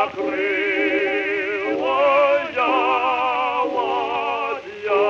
белокрылая ладья.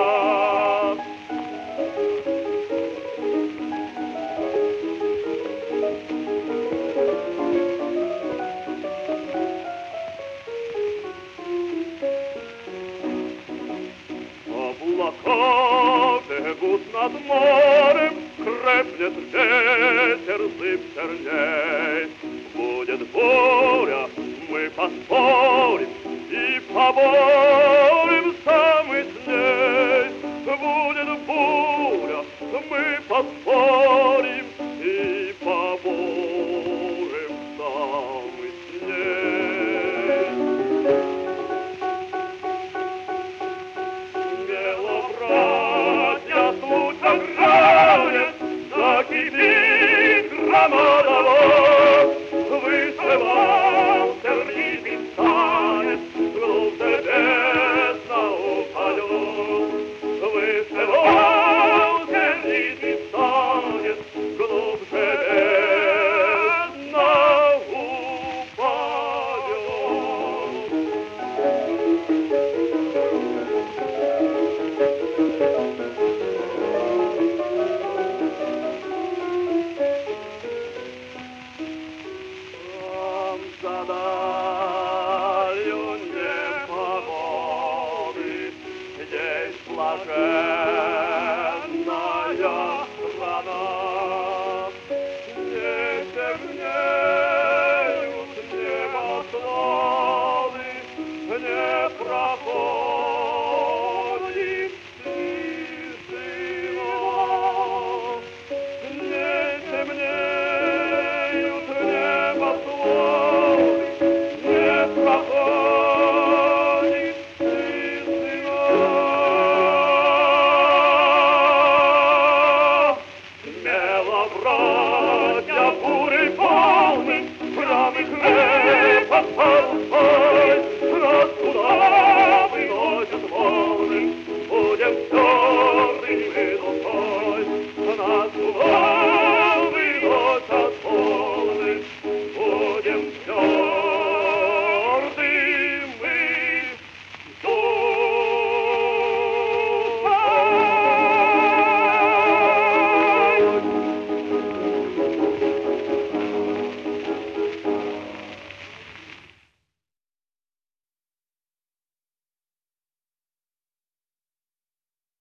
Облака бегут над морем, крепнет ветер, зыбь черней. Будет буря, мы поспорим и поборемся мы с ней. Будет буря, мы поспорим и поборемся мы с ней. Белобратья случай гранит, закипит громадово. Выше вам сердитый станет, глубже бездна упадет. Выше вам сердитый станет, глубже бездна упадет. Задача